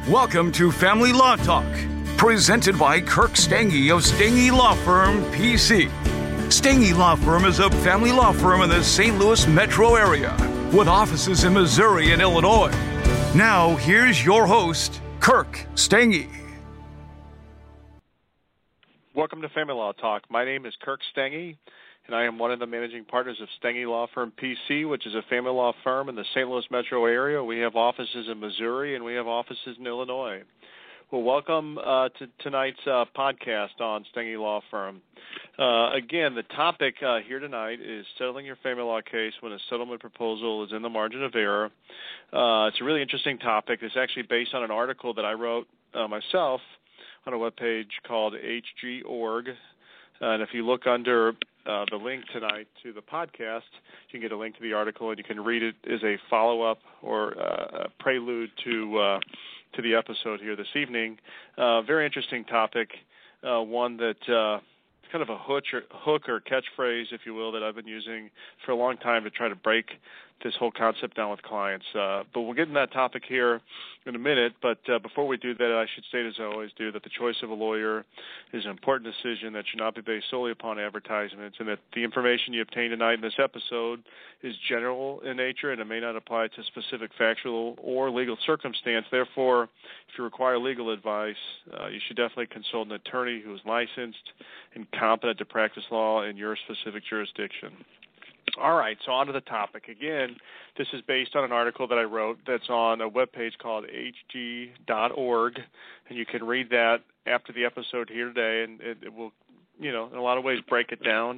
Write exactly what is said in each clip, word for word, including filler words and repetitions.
Welcome to Family Law Talk, presented by Kirk Stange of Stange Law Firm, P C. Stange Law Firm is a family law firm in the Saint Louis metro area with offices in Missouri and Illinois. Now, here's your host, Kirk Stange. Welcome to Family Law Talk. My name is Kirk Stange, and I am one of the managing partners of Stange Law Firm P C, which is a family law firm in the Saint Louis metro area. We have offices in Missouri, and we have offices in Illinois. Well, welcome uh, to tonight's uh, podcast on Stange Law Firm. Uh, again, the topic uh, here tonight is settling your family law case when a settlement proposal is in the margin of error. Uh, it's a really interesting topic. It's actually based on an article that I wrote uh, myself on a webpage called H G dot org. And if you look under uh, the link tonight to the podcast, you can get a link to the article, and you can read it as a follow-up or uh, a prelude to uh, to the episode here this evening. Uh, very interesting topic, uh, one that uh, kind of a hook or, hook or catchphrase, if you will, that I've been using for a long time to try to break this whole concept down with clients. Uh, but we'll get in that topic here in a minute. But uh, before we do that, I should state, as I always do, that the choice of a lawyer is an important decision that should not be based solely upon advertisements, and that the information you obtain tonight in this episode is general in nature and it may not apply to specific factual or legal circumstance. Therefore, if you require legal advice, uh, you should definitely consult an attorney who is licensed and competent to practice law in your specific jurisdiction. All right, so on to the topic. Again, this is based on an article that I wrote that's on a webpage called H G dot org, and you can read that after the episode here today, and it, it will, you know, in a lot of ways break it down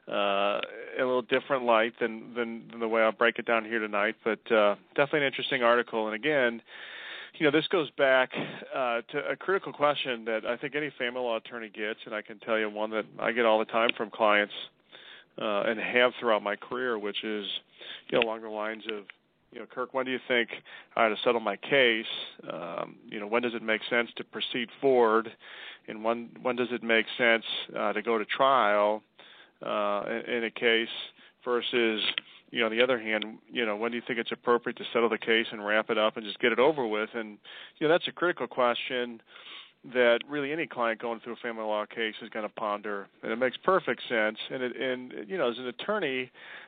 uh, in a little different light than, than, than the way I'll break it down here tonight, but uh, definitely an interesting article. And again, you know, this goes back uh, to a critical question that I think any family law attorney gets, and I can tell you one that I get all the time from clients, Uh, and have throughout my career, which is, you know, along the lines of, you know, Kirk, when do you think I ought to settle my case? Um, you know, when does it make sense to proceed forward? And when when does it make sense uh, to go to trial uh, in, in a case versus, you know, on the other hand, you know, when do you think it's appropriate to settle the case and wrap it up and just get it over with? And, you know, that's a critical question that really any client going through a family law case is going to ponder, and it makes perfect sense. And, it, and you know, as an attorney,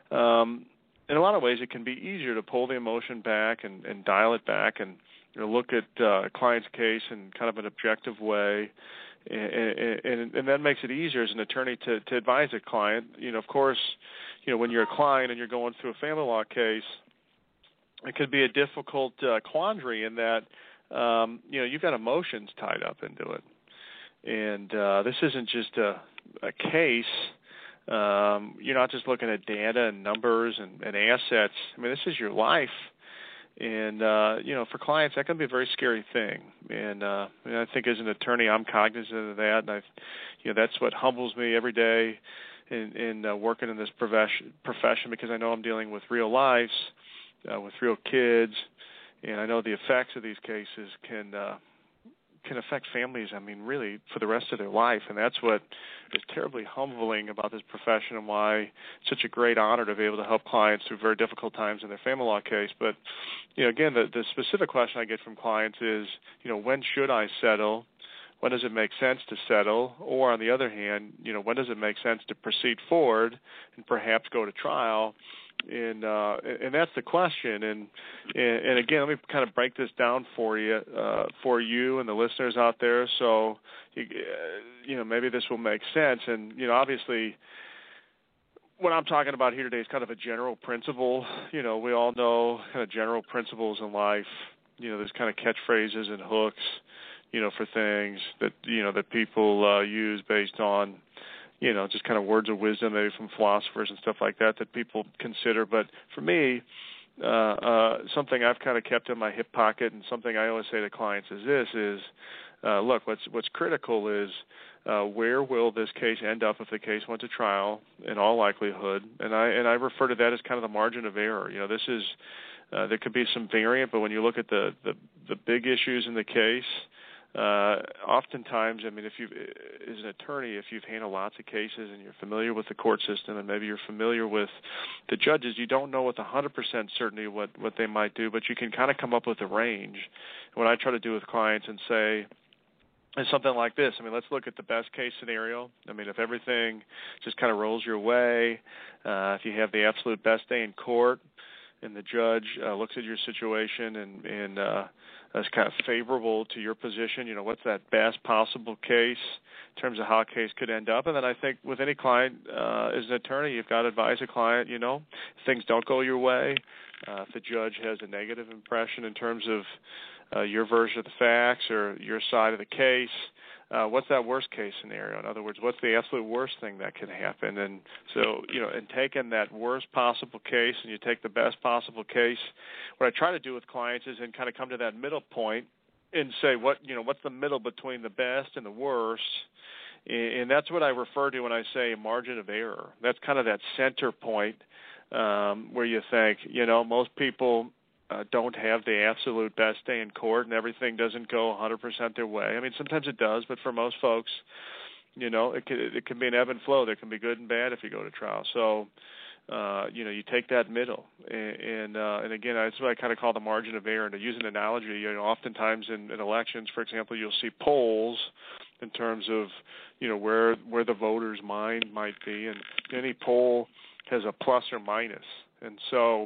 um, in a lot of ways, it can be easier to pull the emotion back and, and dial it back, and you know, look at uh, a client's case in kind of an objective way, and, and, and that makes it easier as an attorney to, to advise a client. You know, of course, you know, when you're a client and you're going through a family law case, it could be a difficult uh, quandary in that, Um, you know, you've got emotions tied up into it. And uh, this isn't just a, a case. Um, you're not just looking at data and numbers and, and assets. I mean, this is your life. And, uh, you know, for clients, that can be a very scary thing. And, uh, and I think as an attorney, I'm cognizant of that. And, I, you know, that's what humbles me every day in, in uh, working in this profession, profession because I know I'm dealing with real lives, uh, with real kids. And I know the effects of these cases can uh, can affect families, I mean, really, for the rest of their life. And that's what is terribly humbling about this profession and why it's such a great honor to be able to help clients through very difficult times in their family law case. But, you know, again, the, the specific question I get from clients is, you know, when should I settle? When does it make sense to settle? Or on the other hand, you know, when does it make sense to proceed forward and perhaps go to trial? And uh, and that's the question. And, and and again, let me kind of break this down for you, uh, for you and the listeners out there. So, you, you know, maybe this will make sense. And you know, obviously, what I'm talking about here today is kind of a general principle. You know, we all know kind of general principles in life. You know, there's kind of catchphrases and hooks, you know, for things that you know that people uh, use based on, you know, just kind of words of wisdom, maybe from philosophers and stuff like that, that people consider. But for me, uh, uh, something I've kind of kept in my hip pocket, and something I always say to clients is this: is uh, look, what's what's critical is uh, where will this case end up if the case went to trial? In all likelihood, and I and I refer to that as kind of the margin of error. You know, this is uh, there could be some variant, but when you look at the the, the big issues in the case, uh, oftentimes, I mean, if you, as an attorney, if you've handled lots of cases and you're familiar with the court system and maybe you're familiar with the judges, you don't know with one hundred percent certainty what, what they might do, but you can kind of come up with a range. What I try to do with clients and say is something like this. I mean, let's look at the best case scenario. I mean, if everything just kind of rolls your way, uh, if you have the absolute best day in court and the judge uh, looks at your situation and, and uh, is kind of favorable to your position, you know, what's that best possible case in terms of how a case could end up? And then I think with any client, uh, as an attorney, you've got to advise a client, you know, if things don't go your way, uh, if the judge has a negative impression in terms of uh, your version of the facts or your side of the case, uh, what's that worst case scenario? In other words, what's the absolute worst thing that could happen? And so, you know, in taking that worst possible case and you take the best possible case, what I try to do with clients is then kind of come to that middle point and say, what, you know, what's the middle between the best and the worst? And that's what I refer to when I say a margin of error. That's kind of that center point um, where you think, you know, most people Uh, don't have the absolute best day in court and everything doesn't go one hundred percent their way. I mean, sometimes it does, but for most folks, you know, it can, it can be an ebb and flow. There can be good and bad if you go to trial. So, uh, you know, you take that middle. And, and, uh, and again, that's what I kind of call the margin of error. And to use an analogy, you know, oftentimes in, in elections, for example, you'll see polls in terms of, you know, where, where the voter's mind might be. And any poll has a plus or minus. And so,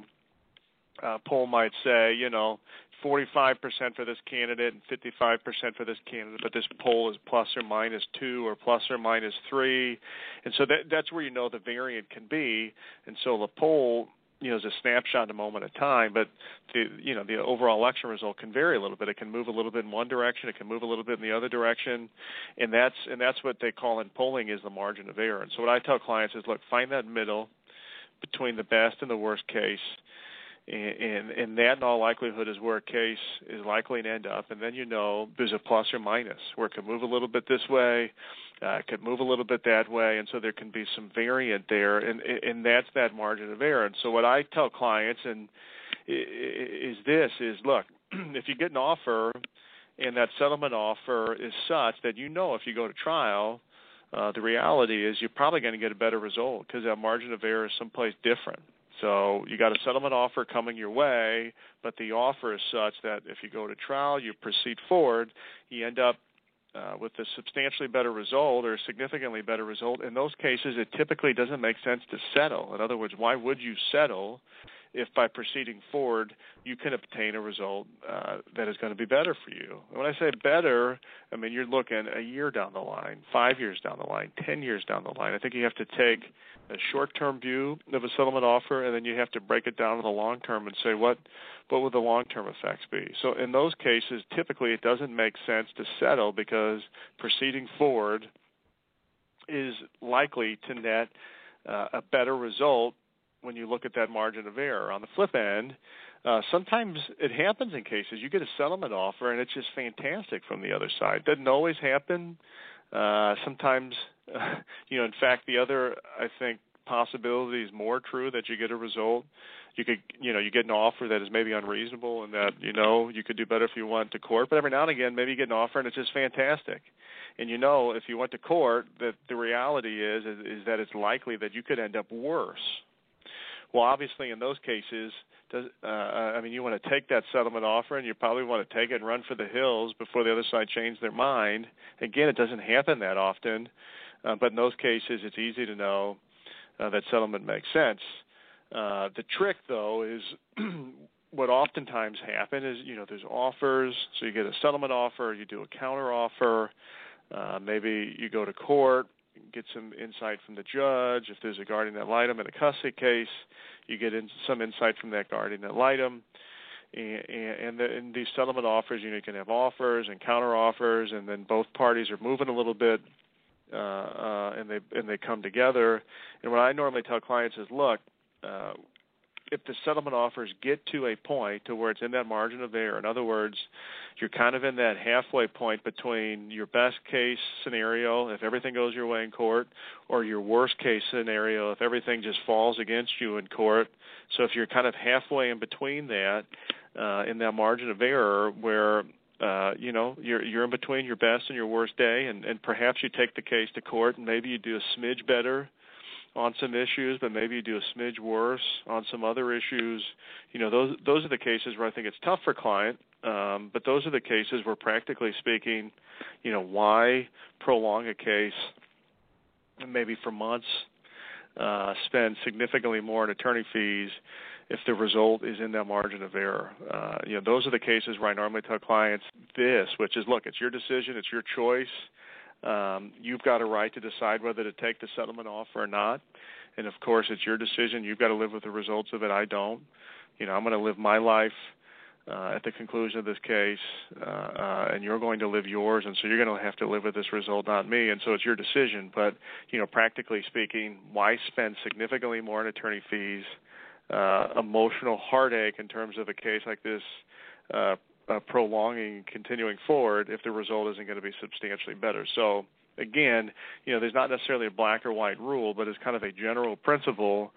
Uh, poll might say, you know, forty-five percent for this candidate and fifty-five percent for this candidate, but this poll is plus or minus two or plus or minus three. And so that, that's where you know the variant can be. And so the poll, you know, is a snapshot in a moment of time, but the, you know, the overall election result can vary a little bit. It can move a little bit in one direction. It can move a little bit in the other direction. And that's, and that's what they call in polling is the margin of error. And so what I tell clients is, look, find that middle between the best and the worst case. And, and that, in all likelihood, is where a case is likely to end up. And then you know there's a plus or minus, where it could move a little bit this way, uh, it could move a little bit that way, and so there can be some variant there, and, and that's that margin of error. And so what I tell clients and is this, is, look, if you get an offer and that settlement offer is such that you know if you go to trial, uh, the reality is you're probably going to get a better result because that margin of error is someplace different. So you got a settlement offer coming your way, but the offer is such that if you go to trial, you proceed forward, you end up uh, with a substantially better result or a significantly better result. In those cases, it typically doesn't make sense to settle. In other words, why would you settle if by proceeding forward you can obtain a result uh, that is going to be better for you? And when I say better, I mean you're looking a year down the line, five years down the line, ten years down the line. I think you have to take a short-term view of a settlement offer, and then you have to break it down to the long term and say what what would the long-term effects be. So in those cases, typically it doesn't make sense to settle because proceeding forward is likely to net uh, a better result when you look at that margin of error. On the flip end, uh, sometimes it happens in cases. You get a settlement offer, and it's just fantastic from the other side. Doesn't always happen. Uh, sometimes, uh, you know, in fact, the other, I think, possibility is more true, that you get a result. You could, you know, you get an offer that is maybe unreasonable and that, you know, you could do better if you went to court. But every now and again, maybe you get an offer and it's just fantastic. And, you know, if you went to court, that the reality is, is, is that it's likely that you could end up worse. Well, obviously, in those cases, does, uh, I mean, you want to take that settlement offer, and you probably want to take it and run for the hills before the other side changes their mind. Again, it doesn't happen that often, uh, but in those cases, it's easy to know uh, that settlement makes sense. Uh, the trick, though, is what oftentimes happen is, you know, there's offers, so you get a settlement offer, you do a counter offer, uh, maybe you go to court, get some insight from the judge. If there's a guardian ad litem in a custody case, you get in some insight from that guardian ad litem. And, and, the, and these settlement offers, you know, you can have offers and counter offers, and then both parties are moving a little bit, uh, uh, and they and they come together. And what I normally tell clients is, look, uh, if the settlement offers get to a point to where it's in that margin of error, in other words, you're kind of in that halfway point between your best case scenario, if everything goes your way in court, or your worst case scenario, if everything just falls against you in court. So if you're kind of halfway in between that, uh, in that margin of error where uh, you know, you're you're in between your best and your worst day, and, and perhaps you take the case to court, and maybe you do a smidge better on some issues, but maybe you do a smidge worse on some other issues. You know, those those are the cases where I think it's tough for client, um, but those are the cases where, practically speaking, you know, why prolong a case maybe for months, uh, spend significantly more in attorney fees if the result is in that margin of error. Uh, you know, those are the cases where I normally tell clients this, which is, look, it's your decision, it's your choice. Um, you've got a right to decide whether to take the settlement offer or not. And, of course, it's your decision. You've got to live with the results of it. I don't. You know, I'm going to live my life uh, at the conclusion of this case, uh, uh, and you're going to live yours, and so you're going to have to live with this result, not me. And so it's your decision. But, you know, practically speaking, why spend significantly more in attorney fees, uh, emotional heartache in terms of a case like this, uh, Uh, prolonging, continuing forward if the result isn't going to be substantially better. So, again, you know, there's not necessarily a black or white rule, but as kind of a general principle,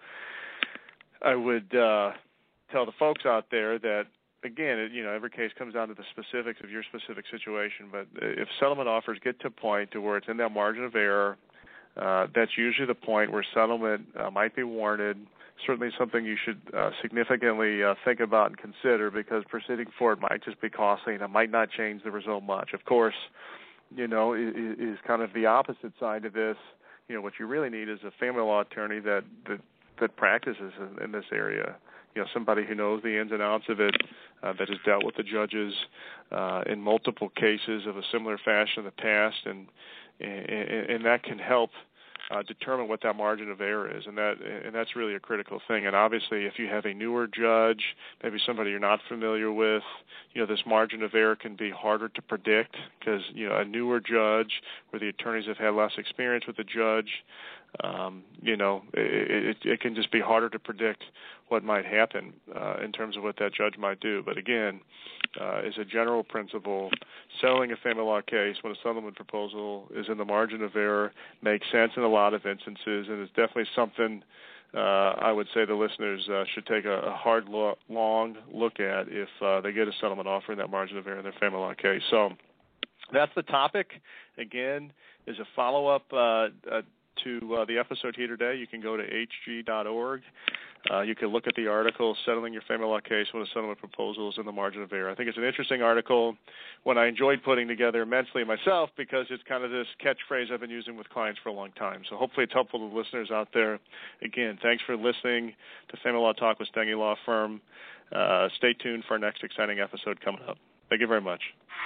I would uh, tell the folks out there that, again, it, you know, every case comes down to the specifics of your specific situation, but if settlement offers get to a point to where it's in that margin of error, uh, that's usually the point where settlement uh, might be warranted. Certainly something you should uh, significantly uh, think about and consider, because proceeding forward might just be costly and it might not change the result much. Of course, you know, is, is kind of the opposite side of this. You know, what you really need is a family law attorney that that, that practices in, in this area. You know, somebody who knows the ins and outs of it, uh, that has dealt with the judges uh, in multiple cases of a similar fashion in the past, and and, and that can help Uh, determine what that margin of error is, and that and that's really a critical thing. And obviously, if you have a newer judge, maybe somebody you're not familiar with, you know, this margin of error can be harder to predict, because, you know, a newer judge where the attorneys have had less experience with the judge, um, you know, it, it, it can just be harder to predict what might happen uh, in terms of what that judge might do. But again, uh, as a general principle, settling a family law case when a settlement proposal is in the margin of error makes sense in a lot of instances, and it's definitely something uh, I would say the listeners uh, should take a, a hard, lo- long look at if uh, they get a settlement offer in that margin of error in their family law case. So that's the topic. Again, is a follow-up uh, uh, to uh, the episode here today. You can go to h g dot org. Uh, you can look at the article, Settling Your Family Law Case When a Settlement Proposal is in the Margin of Error. I think it's an interesting article, one I enjoyed putting together immensely myself, because it's kind of this catchphrase I've been using with clients for a long time. So hopefully it's helpful to listeners out there. Again, thanks for listening to Family Law Talk with Stengy Law Firm. Uh, stay tuned for our next exciting episode coming up. Thank you very much.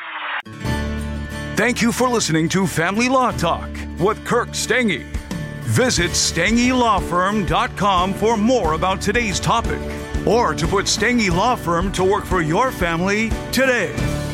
Thank you for listening to Family Law Talk with Kirk Stengy. Visit stengy law firm dot com for more about today's topic, or to put Stengy Law Firm to work for your family today.